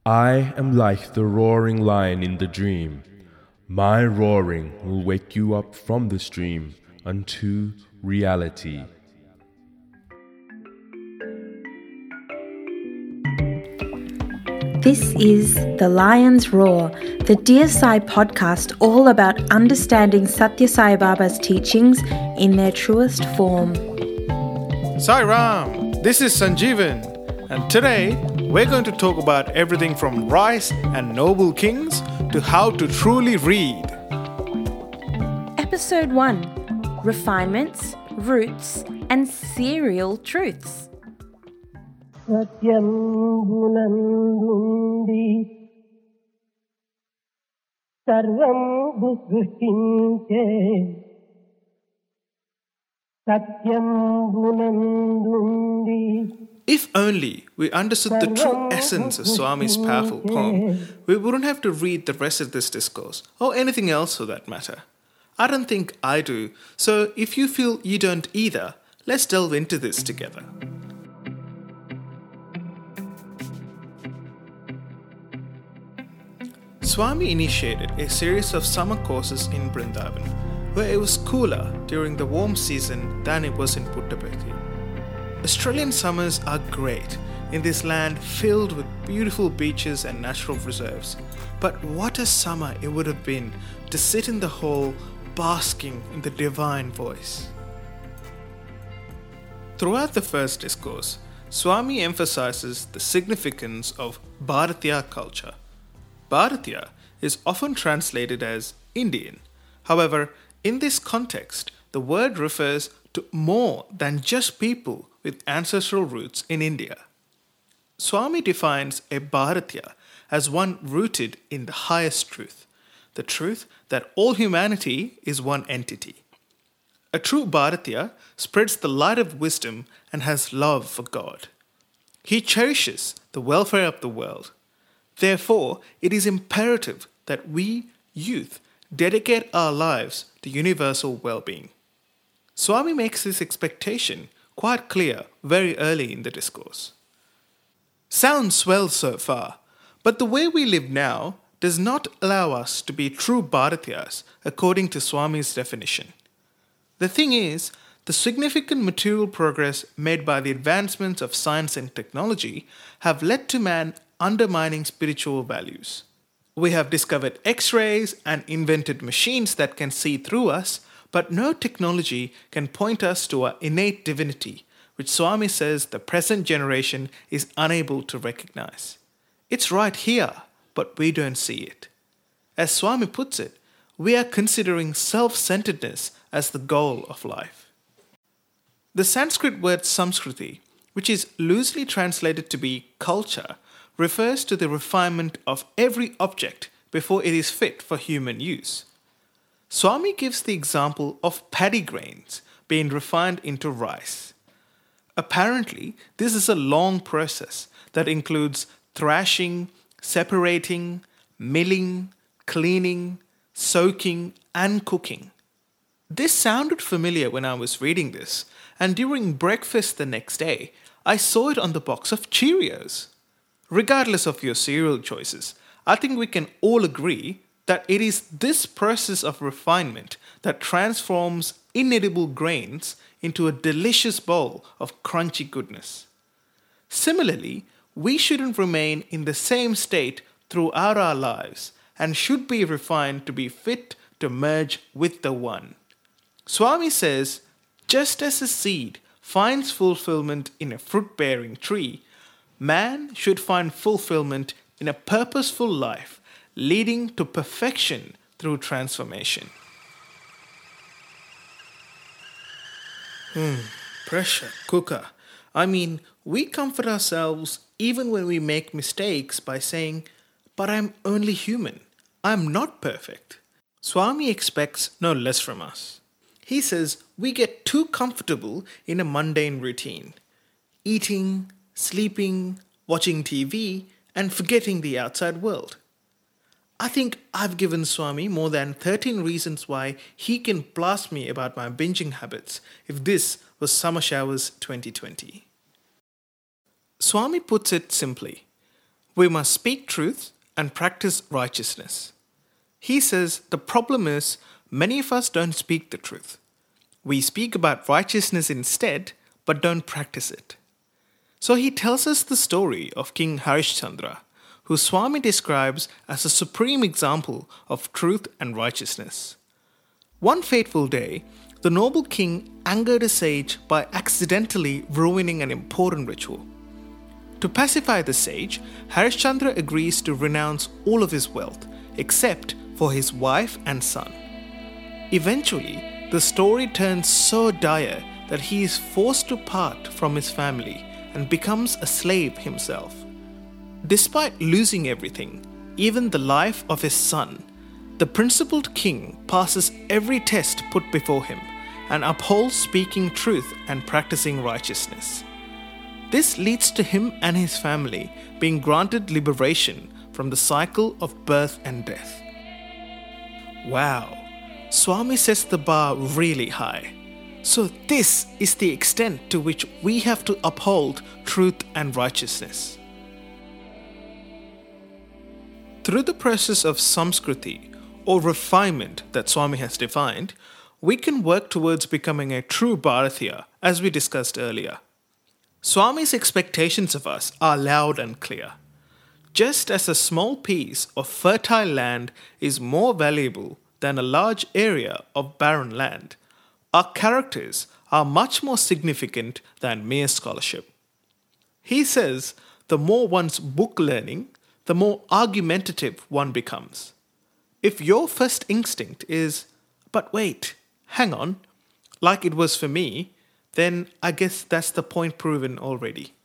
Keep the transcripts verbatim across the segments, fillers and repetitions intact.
I am like the roaring lion in the dream. My roaring will wake you up from the stream unto reality. This is The Lion's Roar, the Dear Sai podcast all about understanding Satya Sai Baba's teachings in their truest form. Sai Ram, this is Sanjeevan, and today we're going to talk about everything from rice and noble kings to how to truly read. Episode one, Refinements, Roots and Serial Truths. సత్యం గుణందుండి సర్వం సృష్టించే సత్యం గుణందుండి. If only we understood the true essence of Swami's powerful poem, we wouldn't have to read the rest of this discourse, or anything else for that matter. I don't think I do, so if you feel you don't either, let's delve into this together. Swami initiated a series of summer courses in Vrindavan, where it was cooler during the warm season than it was in Puttaparthi. Australian summers are great in this land filled with beautiful beaches and natural reserves. But what a summer it would have been to sit in the hall basking in the divine voice. Throughout the first discourse, Swami emphasizes the significance of Bharatiya culture. Bharatiya is often translated as Indian. However, in this context, the word refers to more than just people with ancestral roots in India. Swami defines a Bharatiya as one rooted in the highest truth, the truth that all humanity is one entity. A true Bharatiya spreads the light of wisdom and has love for God. He cherishes the welfare of the world. Therefore, it is imperative that we, youth, dedicate our lives to universal well-being. Swami makes this expectation quite clear very early in the discourse. Sounds well so far, but the way we live now does not allow us to be true Bharatiyas according to Swami's definition. The thing is, the significant material progress made by the advancements of science and technology have led to man undermining spiritual values. We have discovered X-rays and invented machines that can see through us, but no technology can point us to our innate divinity, which Swami says the present generation is unable to recognize. It's right here, but we don't see it. As Swami puts it, we are considering self-centeredness as the goal of life. The Sanskrit word Samskriti, which is loosely translated to be culture, refers to the refinement of every object before it is fit for human use. Swami gives the example of paddy grains being refined into rice. Apparently, this is a long process that includes thrashing, separating, milling, cleaning, soaking, and cooking. This sounded familiar when I was reading this, and during breakfast the next day, I saw it on the box of Cheerios. Regardless of your cereal choices, I think we can all agree that it is this process of refinement that transforms inedible grains into a delicious bowl of crunchy goodness. Similarly, we shouldn't remain in the same state throughout our lives and should be refined to be fit to merge with the One. Swami says, just as a seed finds fulfillment in a fruit-bearing tree, man should find fulfillment in a purposeful life, leading to perfection through transformation. Hmm, pressure cooker. I mean, we comfort ourselves even when we make mistakes by saying, but I'm only human. I'm not perfect. Swami expects no less from us. He says we get too comfortable in a mundane routine, eating, sleeping, watching T V, and forgetting the outside world. I think I've given Swami more than thirteen reasons why he can blast me about my binging habits if this was Summer Showers twenty twenty. Swami puts it simply, We must speak truth and practice righteousness. He says the problem is many of us don't speak the truth. We speak about righteousness instead, but don't practice it. So he tells us the story of King Harishchandra, who Swami describes as a supreme example of truth and righteousness. One fateful day, the noble king angered a sage by accidentally ruining an important ritual. To pacify the sage, Harishchandra agrees to renounce all of his wealth, except for his wife and son. Eventually, the story turns so dire that he is forced to part from his family and becomes a slave himself. Despite losing everything, even the life of his son, the principled king passes every test put before him and upholds speaking truth and practicing righteousness. This leads to him and his family being granted liberation from the cycle of birth and death. Wow, Swami sets the bar really high. So this is the extent to which we have to uphold truth and righteousness. Through the process of samskriti, or refinement that Swami has defined, we can work towards becoming a true Bharatiya, as we discussed earlier. Swami's expectations of us are loud and clear. Just as a small piece of fertile land is more valuable than a large area of barren land, our characters are much more significant than mere scholarship. He says the more one's book learning, the more argumentative one becomes. If your first instinct is, but wait, hang on, like it was for me, then I guess that's the point proven already.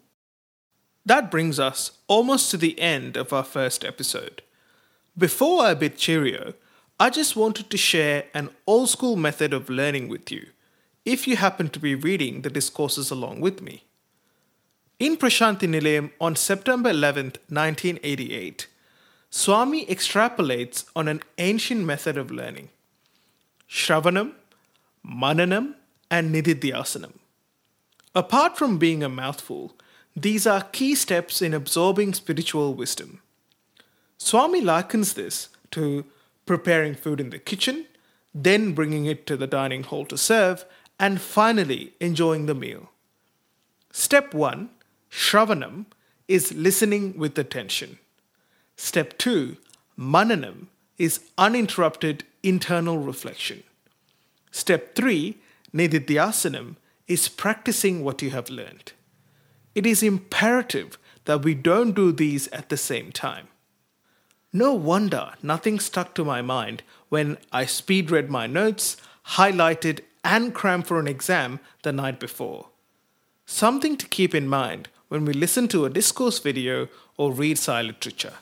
That brings us almost to the end of our first episode. Before I bid cheerio, I just wanted to share an old school method of learning with you, if you happen to be reading the discourses along with me. In Prashanthi Nilayam on September eleventh, nineteen eighty-eight, Swami extrapolates on an ancient method of learning: Shravanam, Mananam, and Nididhyasanam. Apart from being a mouthful, these are key steps in absorbing spiritual wisdom. Swami likens this to preparing food in the kitchen, then bringing it to the dining hall to serve, and finally enjoying the meal. Step one, Shravanam, is listening with attention. Step two, Mananam, is uninterrupted internal reflection. Step three, Nididhyasanam, is practicing what you have learned. It is imperative that we don't do these at the same time. No wonder nothing stuck to my mind when I speed read my notes, highlighted, and crammed for an exam the night before. Something to keep in mind when we listen to a discourse video or read Sai literature.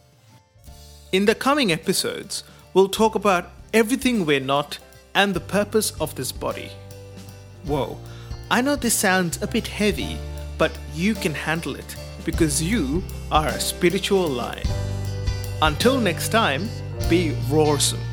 In the coming episodes, we'll talk about everything we're not and the purpose of this body. Whoa, I know this sounds a bit heavy, but you can handle it because you are a spiritual lion. Until next time, be roarsome.